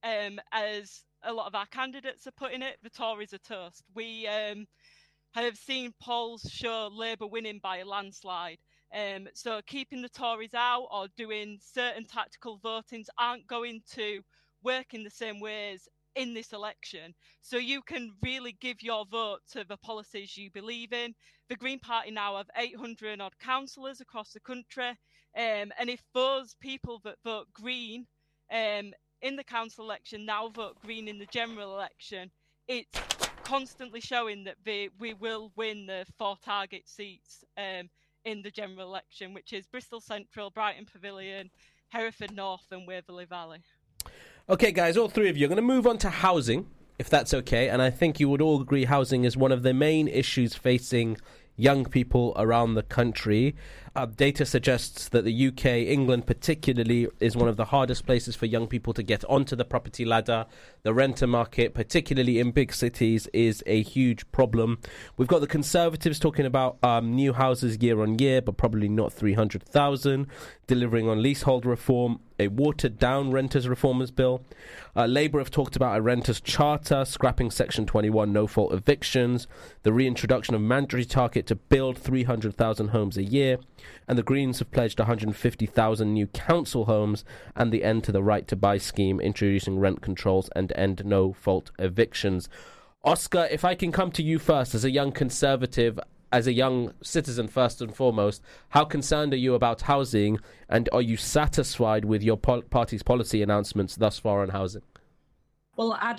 as a lot of our candidates are putting it, the Tories are toast. We have seen polls show Labour winning by a landslide. So keeping the Tories out or doing certain tactical votings aren't going to work in the same ways in this election. So you can really give your vote to the policies you believe in. The Green Party now have 800 odd councillors across the country. And if those people that vote Green in the council election now vote Green in the general election, it's constantly showing that we will win the 4 target seats in the general election, which is Bristol Central, Brighton Pavilion, Hereford North and Waverley Valley. Okay, guys, all 3 of you are going to move on to housing, if that's okay. And I think you would all agree housing is one of the main issues facing young people around the country. Data suggests that the UK, England particularly, is one of the hardest places for young people to get onto the property ladder. The renter market, particularly in big cities, is a huge problem. We've got the Conservatives talking about new houses year on year, but probably not 300,000, delivering on leasehold reform, a watered-down renters reformers bill. Labour have talked about a renters charter, scrapping Section 21 no-fault evictions, the reintroduction of mandatory target to build 300,000 homes a year, and the Greens have pledged 150,000 new council homes and the end to the right to buy scheme, introducing rent controls and end no-fault evictions. Oscar, if I can come to you first, as a young Conservative, as a young citizen first and foremost, how concerned are you about housing, and are you satisfied with your party's policy announcements thus far on housing? Well, I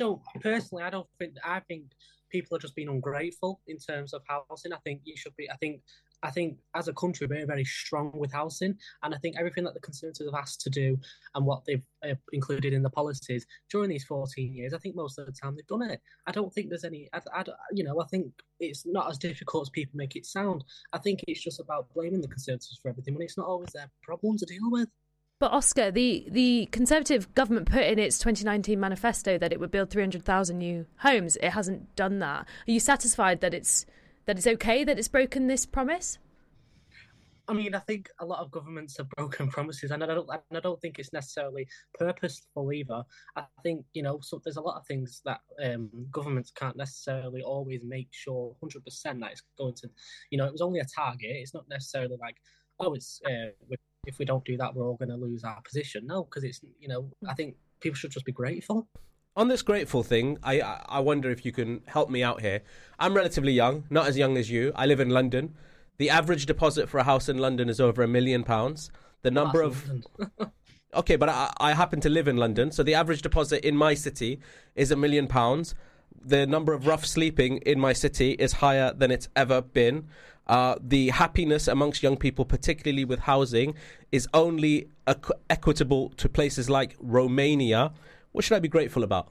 think people are just being ungrateful in terms of housing. I think I think as a country, we're very strong with housing. And I think everything that the Conservatives have asked to do and what they've included in the policies during these 14 years, I think most of the time they've done it. I don't think there's any, I think it's not as difficult as people make it sound. I think it's just about blaming the Conservatives for everything when it's not always their problem to deal with. But Oscar, the Conservative government put in its 2019 manifesto that it would build 300,000 new homes. It hasn't done that. Are you satisfied that it's okay that it's broken this promise? I mean, I think a lot of governments have broken promises, and I don't think it's necessarily purposeful either. I think there's a lot of things that governments can't necessarily always make sure 100% that it's going to. It was only a target. It's not necessarily like, if we don't do that, we're all going to lose our position. No, because it's I think people should just be grateful. On this grateful thing, I wonder if you can help me out here. I'm relatively young, not as young as you. I live in London. The average deposit for a house in London is over £1 million. The number of... Okay, but I happen to live in London, so the average deposit in my city is £1 million. The number of rough sleeping in my city is higher than it's ever been. The happiness amongst young people, particularly with housing, is only equitable to places like Romania. What should I be grateful about?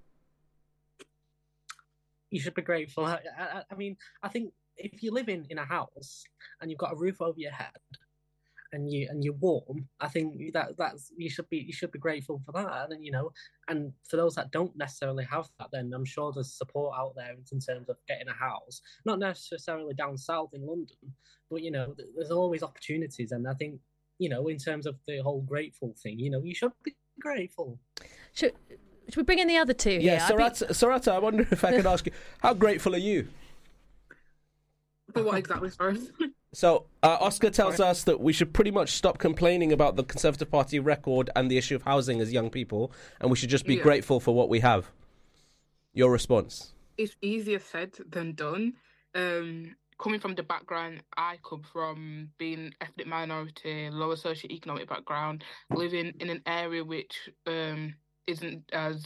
You should be grateful. I mean, I think if you live in a house and you've got a roof over your head and you're warm, I think that's you should be grateful for that. And and for those that don't necessarily have that, then I'm sure there's support out there in terms of getting a house. Not necessarily down south in London, but there's always opportunities. And I think in terms of the whole grateful thing, you should be grateful. Should we bring in the other two here? Yeah, Sarata, I wonder if I could ask you, how grateful are you? For what exactly, sorry? So, Oscar tells us that we should pretty much stop complaining about the Conservative Party record and the issue of housing as young people, and we should just be grateful for what we have. Your response? It's easier said than done. Coming from the background I come from, being ethnic minority, lower socioeconomic background, living in an area which isn't as,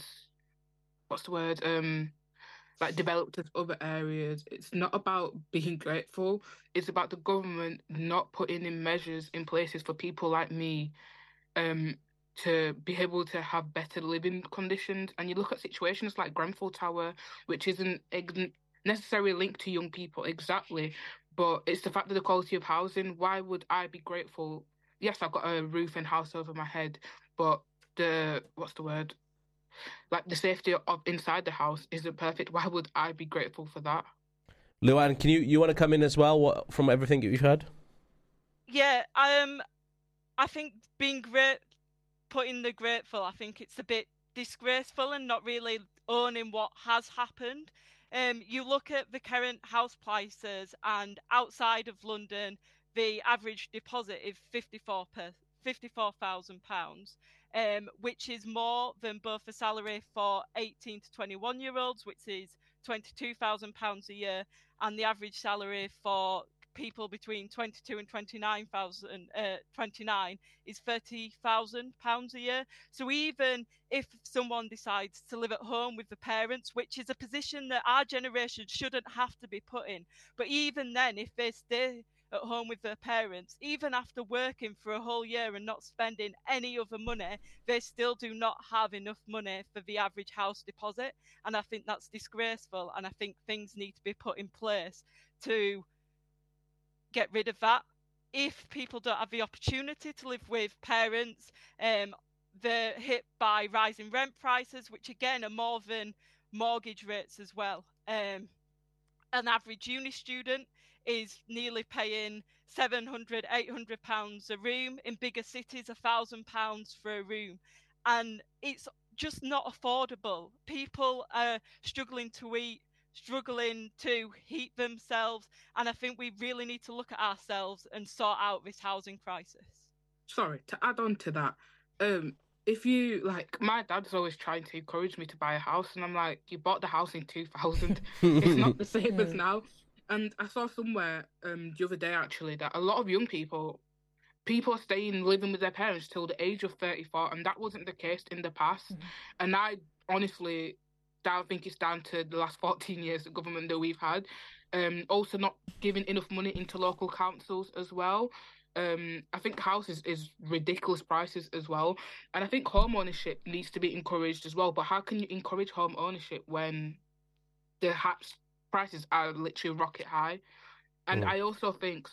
developed as other areas. It's not about being grateful. It's about the government not putting in measures in places for people like me to be able to have better living conditions. And you look at situations like Grenfell Tower, which isn't necessarily linked to young people exactly, but it's the fact that the quality of housing. Why would I be grateful? Yes, I've got a roof and house over my head, but the safety of inside the house isn't perfect. Why would I be grateful for that? Luann, can you want to come in as well from everything that you've heard? Yeah, I think putting the grateful, I think it's a bit disgraceful and not really owning what has happened. You look at the current house prices, and outside of London, the average deposit is £54,000, which is more than both the salary for 18 to 21-year-olds, which is £22,000 a year, and the average salary for people between 22 and 29 is £30,000 a year. So even if someone decides to live at home with the parents, which is a position that our generation shouldn't have to be put in, but even then, if they stay at home with their parents, even after working for a whole year and not spending any other money, they still do not have enough money for the average house deposit. And I think that's disgraceful, and I think things need to be put in place to get rid of that. If people don't have the opportunity to live with parents, they're hit by rising rent prices, which again are more than mortgage rates as well. An average uni student is nearly paying £700, £800 a room. In bigger cities, £1,000 for a room. And it's just not affordable. People are struggling to eat, struggling to heat themselves. And I think we really need to look at ourselves and sort out this housing crisis. Sorry, to add on to that, if you, my dad's always trying to encourage me to buy a house. And I'm like, you bought the house in 2000. It's not the same as now. And I saw somewhere the other day, actually, that a lot of young people are staying living with their parents till the age of 34, and that wasn't the case in the past. Mm-hmm. And I honestly don't think it's down to the last 14 years of government that we've had. Also not giving enough money into local councils as well. I think houses is ridiculous prices as well. And I think home ownership needs to be encouraged as well. But how can you encourage home ownership when the prices are literally rocket high? And I also think,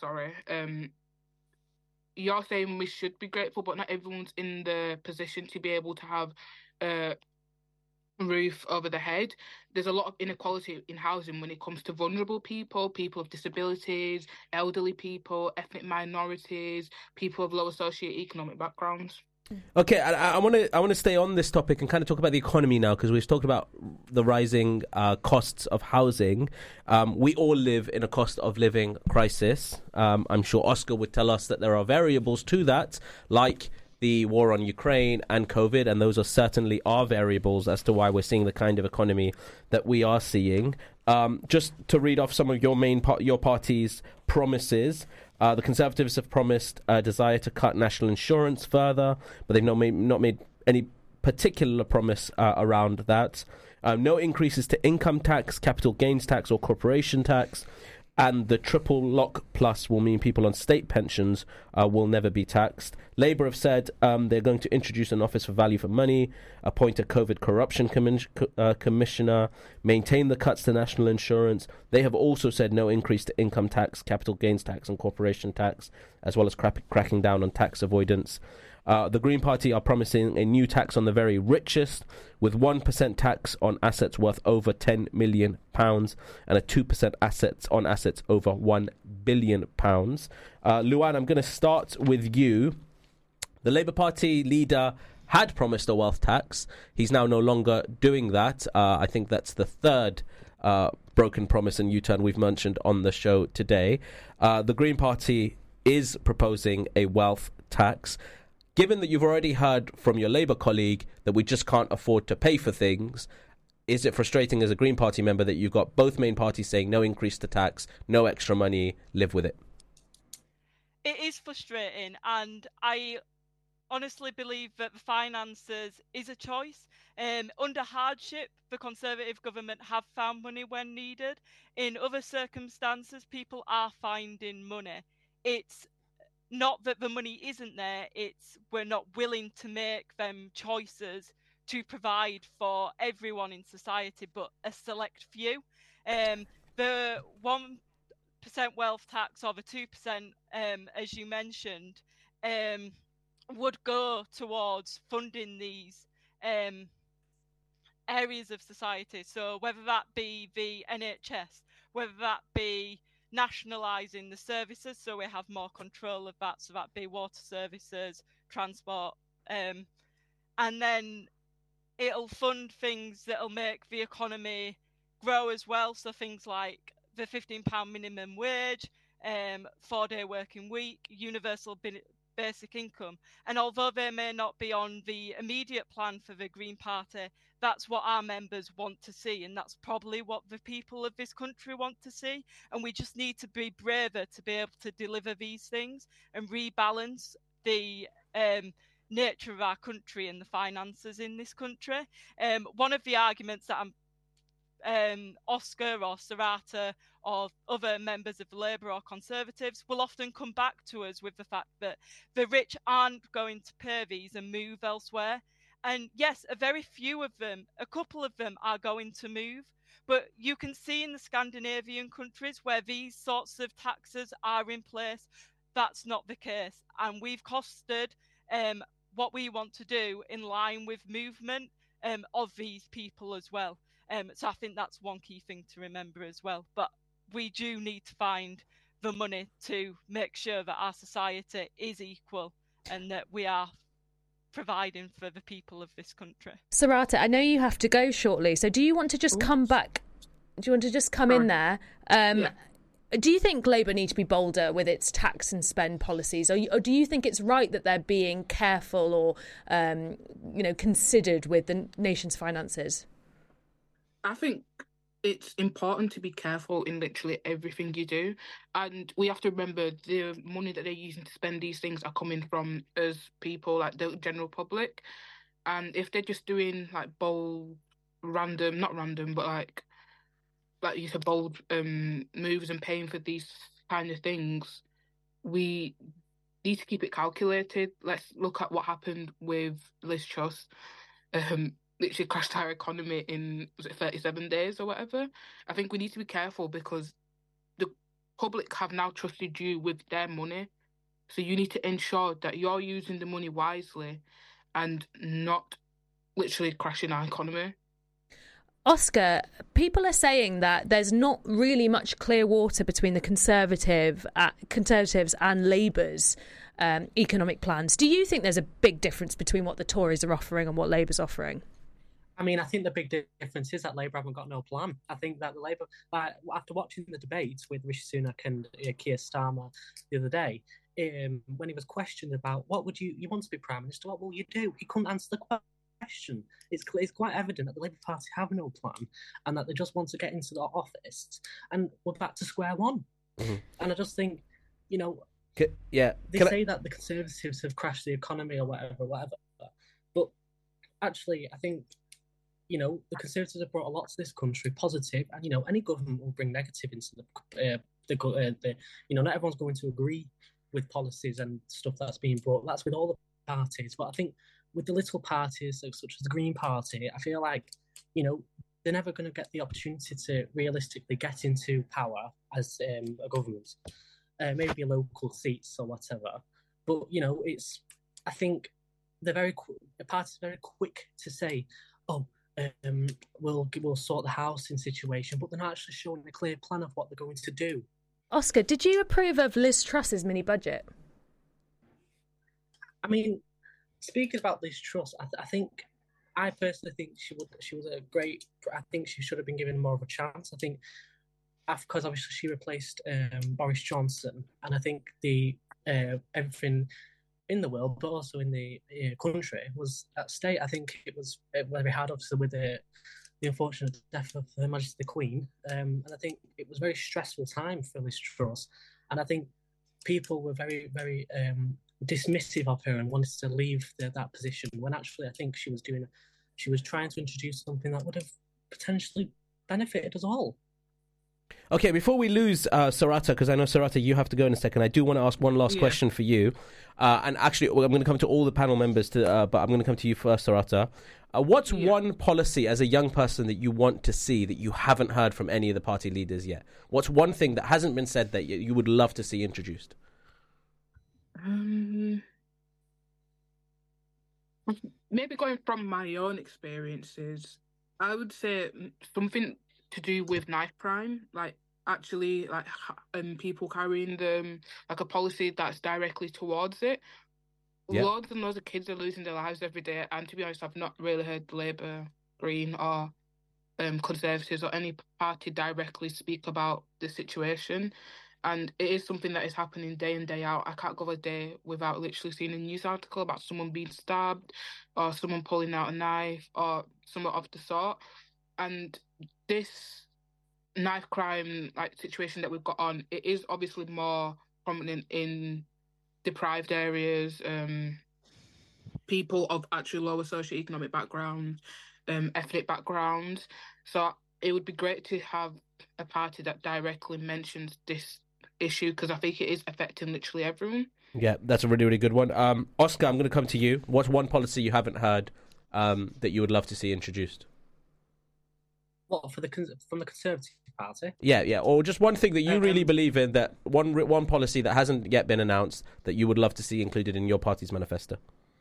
you're saying we should be grateful, but not everyone's in the position to be able to have a roof over the head. There's a lot of inequality in housing when it comes to vulnerable people, people with disabilities, elderly people, ethnic minorities, people of lower socioeconomic backgrounds. Okay, I want to stay on this topic and kind of talk about the economy now, because we've talked about the rising costs of housing. We all live in a cost of living crisis. I'm sure Oscar would tell us that there are variables to that, like the war on Ukraine and COVID, and those are certainly our variables as to why we're seeing the kind of economy that we are seeing. Just to read off some of your party's promises. The Conservatives have promised a desire to cut national insurance further, but they've not made any particular promise around that. No increases to income tax, capital gains tax or corporation tax. And the triple lock plus will mean people on state pensions will never be taxed. Labour have said they're going to introduce an Office for Value for Money, appoint a COVID corruption commissioner, maintain the cuts to national insurance. They have also said no increase to income tax, capital gains tax and corporation tax, as well as cracking down on tax avoidance. The Green Party are promising a new tax on the very richest, with 1% tax on assets worth over £10 million and a 2% on assets over £1 billion. Luan, I'm going to start with you. The Labour Party leader had promised a wealth tax. He's now no longer doing that. I think that's the third broken promise and U-turn we've mentioned on the show today. The Green Party is proposing a wealth tax. Given that you've already heard from your Labour colleague that we just can't afford to pay for things, is it frustrating as a Green Party member that you've got both main parties saying no increase to tax, no extra money, live with it? It is frustrating, and I honestly believe that the finances is a choice. Under hardship, the Conservative government have found money when needed. In other circumstances, people are finding money. It's not that the money isn't there, it's we're not willing to make them choices to provide for everyone in society, but a select few. The 1% wealth tax or the 2%, as you mentioned, would go towards funding these areas of society. So whether that be the NHS, whether that be nationalising the services so we have more control of that, so that be water services, transport, and then it'll fund things that'll make the economy grow as well, so things like the £15 minimum wage, 4-day working week, universal basic income. And although they may not be on the immediate plan for the Green Party, that's what our members want to see, and that's probably what the people of this country want to see. And we just need to be braver to be able to deliver these things and rebalance the nature of our country and the finances in this country. One of the arguments that Oscar or Serrata or other members of Labour or Conservatives will often come back to us with the fact that the rich aren't going to pay these and move elsewhere. And yes, a very few of them, a couple of them are going to move. But you can see in the Scandinavian countries where these sorts of taxes are in place, that's not the case. And we've costed what we want to do in line with movement of these people as well. So I think that's one key thing to remember as well. But we do need to find the money to make sure that our society is equal and that we are providing for the people of this country. Serrata, I know you have to go shortly, so do you want to just come back? Do you want to just come in there? Do you think Labour need to be bolder with its tax and spend policies, or do you think it's right that they're being careful or considered with the nation's finances? I think it's important to be careful in literally everything you do. And we have to remember the money that they're using to spend these things are coming from us people, like the general public. And if they're just doing like bold, not random, but like like you said, bold moves and paying for these kind of things, we need to keep it calculated. Let's look at what happened with Liz Truss. Literally crashed our economy in, was it 37 days or whatever? I think we need to be careful because the public have now trusted you with their money. So you need to ensure that you're using the money wisely and not literally crashing our economy. Oscar, people are saying that there's not really much clear water between the Conservatives and Labour's economic plans. Do you think there's a big difference between what the Tories are offering and what Labour's offering? I mean, I think the big difference is that Labour haven't got no plan. I think that the Labour, after watching the debates with Rishi Sunak and Keir Starmer the other day, when he was questioned about what would you want to be Prime Minister, what will you do? He couldn't answer the question. It's quite evident that the Labour Party have no plan and that they just want to get into the office and we're back to square one. Mm-hmm. And I just think, they say that the Conservatives have crashed the economy or whatever. But actually, I think, the Conservatives have brought a lot to this country, positive, and, any government will bring negative into not everyone's going to agree with policies and stuff that's being brought. That's with all the parties. But I think with the little parties, such as the Green Party, I feel like, they're never going to get the opportunity to realistically get into power as a government. Maybe local seats or whatever. But, I think the party's very quick to say, we'll sort the housing situation, but they're not actually showing a clear plan of what they're going to do. Oscar, did you approve of Liz Truss's mini budget? I mean, speaking about Liz Truss, I personally think she was a great. I think she should have been given more of a chance. I think because obviously she replaced Boris Johnson, and I think the everything in the world, but also in the country, was at stake. I think it was very hard, obviously, with the unfortunate death of Her Majesty the Queen, and I think it was a very stressful time for Liz Truss, and I think people were very, very dismissive of her and wanted to leave that position, when actually I think she was trying to introduce something that would have potentially benefited us all. Okay, before we lose Sarata, because I know, Sarata, you have to go in a second, I do want to ask one last question for you. And actually, I'm going to come to all the panel members, but I'm going to come to you first, Sarata. What's one policy as a young person that you want to see that you haven't heard from any of the party leaders yet? What's one thing that hasn't been said that you would love to see introduced? Maybe going from my own experiences, I would say something to do with knife crime, people carrying them, like a policy that's directly towards it. Yep. Loads and loads of kids are losing their lives every day, and to be honest, I've not really heard Labour, Green or Conservatives or any party directly speak about the situation. And it is something that is happening day in, day out. I can't go a day without literally seeing a news article about someone being stabbed or someone pulling out a knife or something of the sort. And this knife crime situation that we've got on, it is obviously more prominent in deprived areas, people of actually lower socioeconomic backgrounds, ethnic backgrounds. So it would be great to have a party that directly mentions this issue, because I think it is affecting literally everyone. Yeah, that's a really, really good one. Oscar, I'm going to come to you. What's one policy you haven't heard that you would love to see introduced? What, from the Conservative Party? Yeah, or just one thing that you really believe in, that one policy that hasn't yet been announced that you would love to see included in your party's manifesto.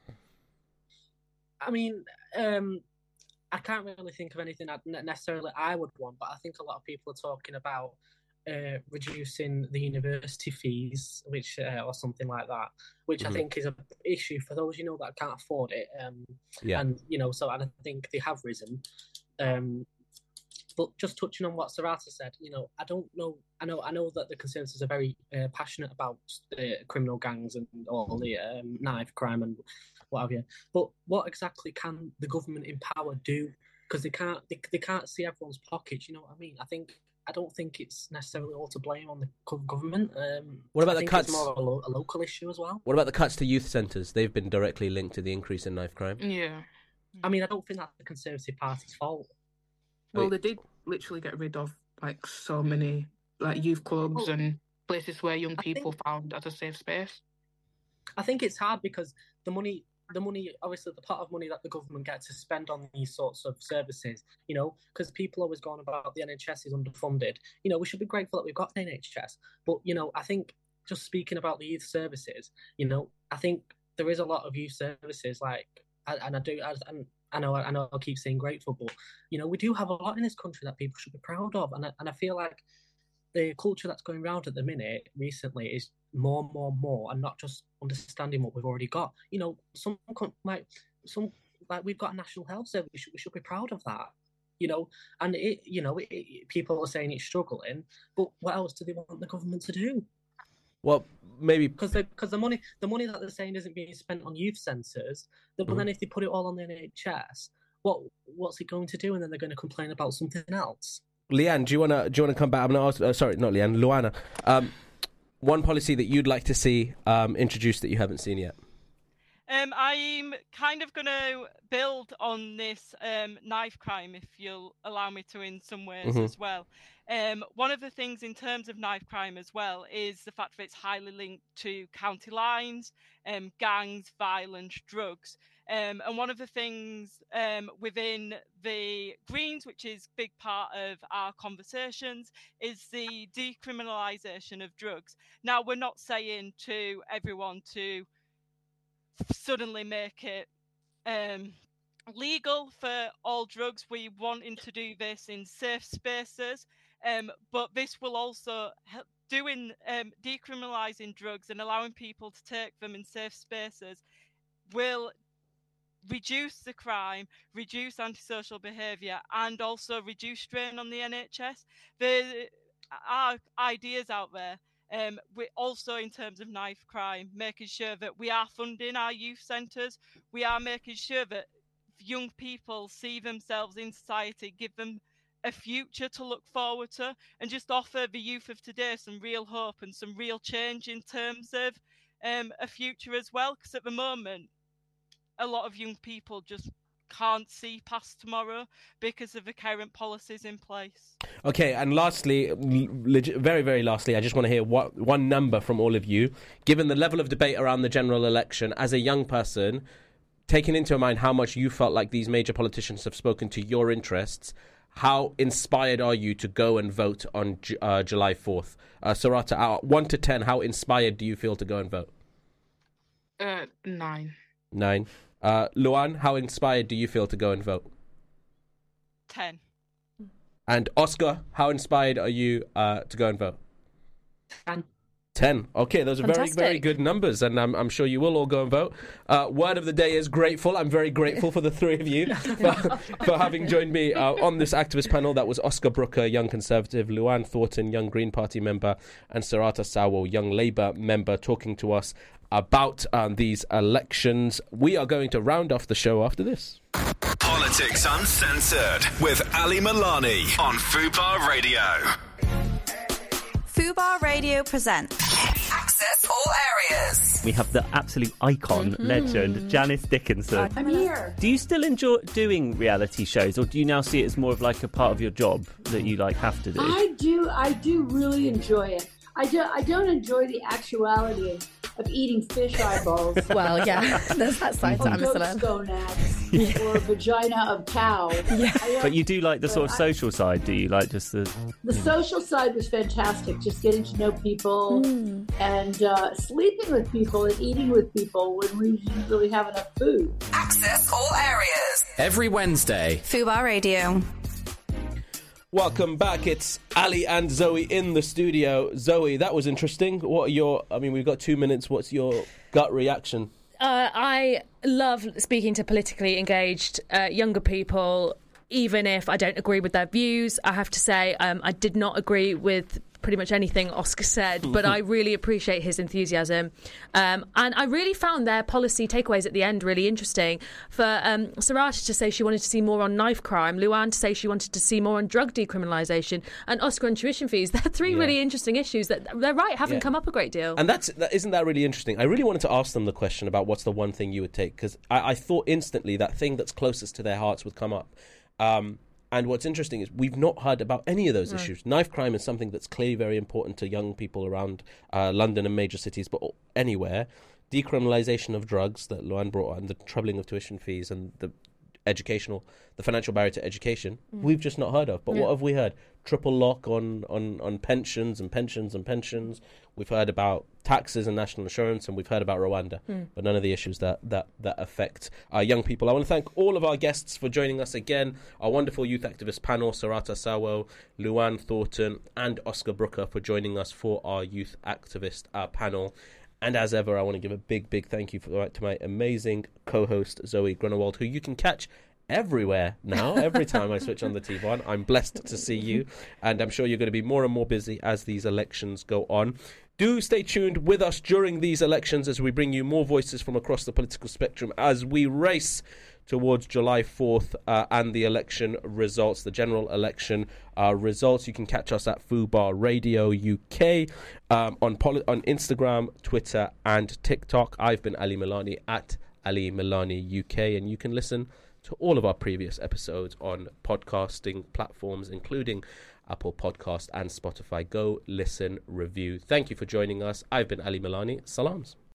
I mean, I can't really think of anything that necessarily I would want, but I think a lot of people are talking about reducing the university fees, which or something like that, which I think is an issue for those that can't afford it. And so I think they have risen. But just touching on what Sarata said, I don't know. I know that the Conservatives are very passionate about criminal gangs and all the knife crime and what have you. But what exactly can the government in power do? Because they can't see everyone's pockets. You know what I mean? I don't think it's necessarily all to blame on the government. What about the cuts? It's more a local issue as well. What about the cuts to youth centres? They've been directly linked to the increase in knife crime. Yeah. I mean, I don't think that's the Conservative Party's fault. Well, they did literally get rid of like so many like youth clubs and places where young people found as a safe space. I think it's hard because the money, obviously the pot of money that the government gets to spend on these sorts of services, because people always go on about the NHS is underfunded. We should be grateful that we've got an NHS. But, I think just speaking about the youth services, I think there is a lot of youth services I know I keep saying grateful, but, we do have a lot in this country that people should be proud of. And I feel like the culture that's going around at the minute recently is more, and not just understanding what we've already got. We've got a national health service. We should be proud of that. And people are saying it's struggling, but what else do they want the government to do? Well, maybe because the money that they're saying isn't being spent on youth centres. But then if they put it all on the NHS, what's it going to do? And then they're going to complain about something else. Leanne, do you want to come back? I'm going to ask. Sorry, not Leanne. Luana. One policy that you'd like to see introduced that you haven't seen yet. I'm kind of going to build on this knife crime, if you'll allow me to, in some ways as well. One of the things in terms of knife crime as well is the fact that it's highly linked to county lines, gangs, violence, drugs. And one of the things within the Greens, which is a big part of our conversations, is the decriminalisation of drugs. Now, we're not saying to everyone to suddenly make it legal for all drugs. We're wanting to do this in safe spaces, but this will also help doing decriminalising drugs and allowing people to take them in safe spaces will reduce the crime, reduce antisocial behaviour, and also reduce strain on the NHS. There are ideas out there. We also, in terms of knife crime, making sure that we are funding our youth centres. We are making sure that young people see themselves in society, give them a future to look forward to, and just offer the youth of today some real hope and some real change in terms of a future as well. Because at the moment, a lot of young people just can't see past tomorrow because of the current policies in place. Okay, and lastly, very, very lastly, I just want to hear one number from all of you. Given the level of debate around the general election, as a young person, taking into mind how much you felt like these major politicians have spoken to your interests, how inspired are you to go and vote on July 4th? Sarata, out 1 to 10, how inspired do you feel to go and vote? 9. 9. Luan, how inspired do you feel to go and vote? 10. And Oscar, how inspired are you to go and vote? 10. 10. Okay, those are Fantastic. very, very good numbers, and I'm sure you will all go and vote. Word of the day is grateful. I'm very grateful for the three of you for having joined me on this activist panel. That was Oscar Brooker, Young Conservative, Luan Thornton, Young Green Party member, and Sarata Sawo, Young Labour member, talking to us about these elections. We are going to round off the show after this. Politics Uncensored with Ali Milani on Fubar Radio. Fubar Radio presents Access All Areas. We have the absolute icon, legend, Janice Dickinson. I'm here. Do you still enjoy doing reality shows, or do you now see it as more of like a part of your job that you have to do? I do really enjoy it. I don't enjoy the actuality of eating fish eyeballs. Well, yeah, there's that side to goat's gonads or vagina of cow. Yeah. But you do like the sort of social side, do you? Like just the social side was fantastic. Just getting to know people and sleeping with people and eating with people when we didn't really have enough food. Access All Areas. Every Wednesday. Fubar Radio. Welcome back. It's Ali and Zoe in the studio. Zoe, that was interesting. We've got 2 minutes. What's your gut reaction? I love speaking to politically engaged younger people, even if I don't agree with their views. I have to say I did not agree with pretty much anything Oscar said, but I really appreciate his enthusiasm. And I really found their policy takeaways at the end really interesting. For Sarata to say she wanted to see more on knife crime, Luan to say she wanted to see more on drug decriminalisation, and Oscar on tuition fees. They're three really interesting issues that they're right haven't come up a great deal. And isn't that really interesting? I really wanted to ask them the question about what's the one thing you would take, because I thought instantly that thing that's closest to their hearts would come up. And what's interesting is we've not heard about any of those issues. Knife crime is something that's clearly very important to young people around London and major cities, but anywhere. Decriminalisation of drugs that Luan brought on, the trebling of tuition fees and the financial barrier to education, we've just not heard of. But what have we heard? Triple lock on pensions. We've heard about taxes and national insurance, and we've heard about Rwanda, but none of the issues that affect young people. I want to thank all of our guests for joining us again. Our wonderful youth activist panel, Sarata Sawo, Luan Thornton, and Oscar Brooker for joining us for our youth activist panel. And as ever, I want to give a big thank you to my amazing co-host, Zoe Grunewald, who you can catch everywhere now. Every time I switch on the TV on, I'm blessed to see you. And I'm sure you're going to be more and more busy as these elections go on. Do stay tuned with us during these elections as we bring you more voices from across the political spectrum as we race towards July 4th and the election results, the general election results. You can catch us at Fubar Radio UK on Instagram, Twitter and TikTok. I've been Ali Milani at Ali Milani UK, and you can listen to all of our previous episodes on podcasting platforms, including Apple Podcast and Spotify. Go listen, review. Thank you for joining us. I've been Ali Milani. Salams.